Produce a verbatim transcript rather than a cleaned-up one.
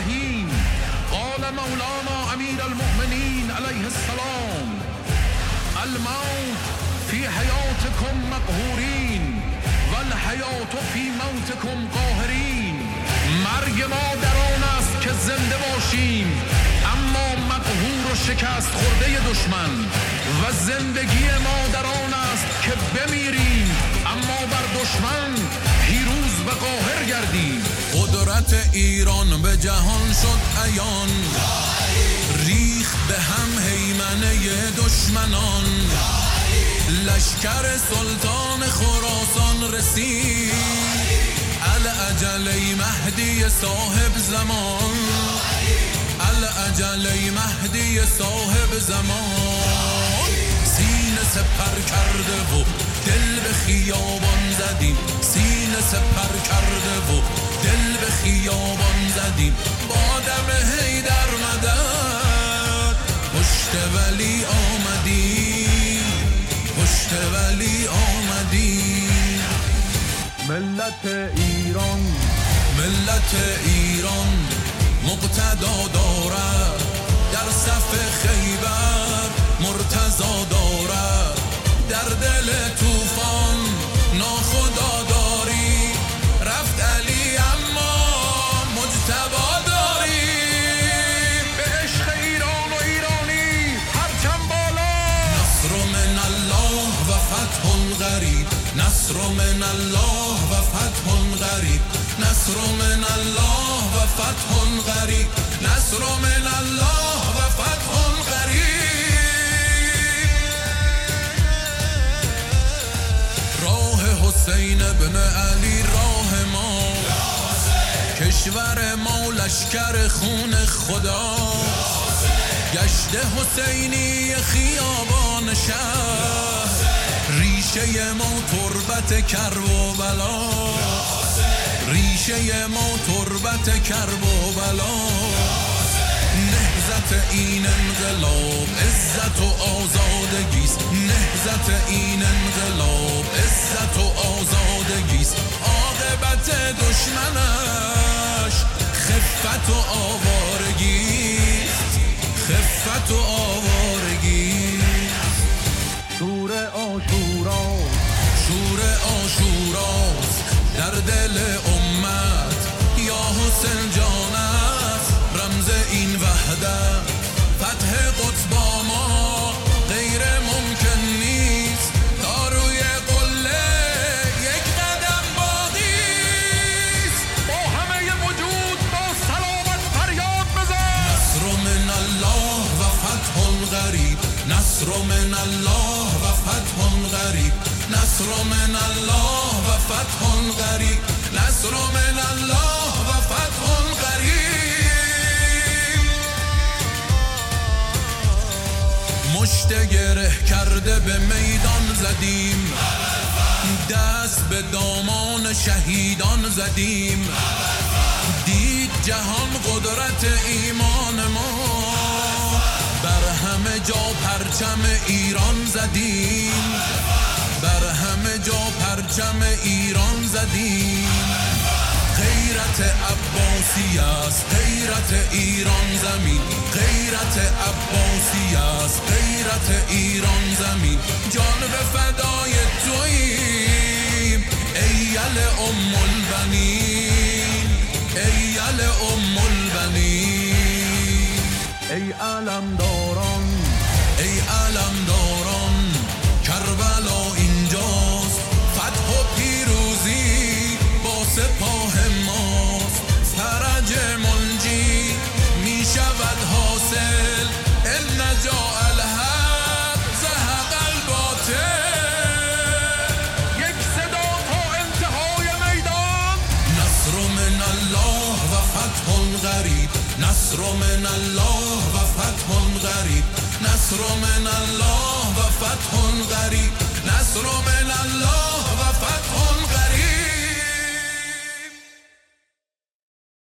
الرحیم. قال مولانا امیر المؤمنین علیه السلام: الموت فی حیاتکم مقهورین و الحیات فی موتکم قاهرین. مرگ ما در آن است که زنده باشیم اما مقهور و شکست خورده دشمن، و زندگی ما در آن است که بمیریم اما بر دشمن پیروز و قاهر گردیم. قدرت ایران به جهان شد عیان، ریخت به هم هیمنه دشمنان. لشکر سلطان خراسان رسید، العجل ای مهدی صاحب زمان، العجل ای مهدی صاحب زمان. سینه سپر کرده و دل به خیابان زدیم، سینه سپر کرده و دل به خیابان زدیم. با دم حیدر مدد پشت ولی آمدیم، پشت ولی آمدیم. ملت ایران، ملت ایران مقتدا دارد، در صف خیبر مرتضی دارد. در دل طوفان ناخداداری رفت علی اما مجتبی داری. به عشق ایران و ایرانی پرچم بالا. نصر من الله و فتح قریب، نصر من الله و فتح قریب، نصر من الله و فتح قریب، نصر من الله و فتح قریب. راه حسین ابن علی راه ما، کشور ما لشکر خون خدا. گشت حسینی خیابان شهر، ریشه ما تربت کرب و بلا، ریشه ما تربت کرب و بلا. نهضت این انقلاب عزت و آزادگیست، نهضت این انقلاب عزت و آزادگیست. عاقبت دشمنش خفت و آوارگیست، خفت و آوارگیست. شور آشورا، شور آشوراست در دل امت. یا حسین جانت رمز این وحدت. فتح قدس با ما غیر ممکن نیست، تا روی قله یک قدم باقیست. با همه وجود با سلامت فریاد بزن. نصر من الله و فتح قریب، نصر من الله و فتح قریب، نصر من الله و فتح قریب، نصر من الله و فتح قریب. مشت گره کرده به میدان زدیم، دست به دامان شهیدان زدیم. دید جهان قدرت ایمان ما، بر همه جا پرچم ایران زدیم، بر همه جا پرچم ایران زدیم. غیرت عباسی است غیرت ایران زمین، غیرت عباسی است غیرت ایران زمین. جان به فدای توییم ایل ام البنین، ایل ام البنین. ای علمداران، ای علمداران کربلا اینجاست. فتح و پیروزی با سپاه ماست. فرج منجی می شود حاصل، ان نجا الحق زهق الباطل. یک صدا تا انتهای میدان. نصر من الله و فتح قریب، نصر من الله و فتح قریب، نصر من الله و فتح قریب، نصر من الله و فتح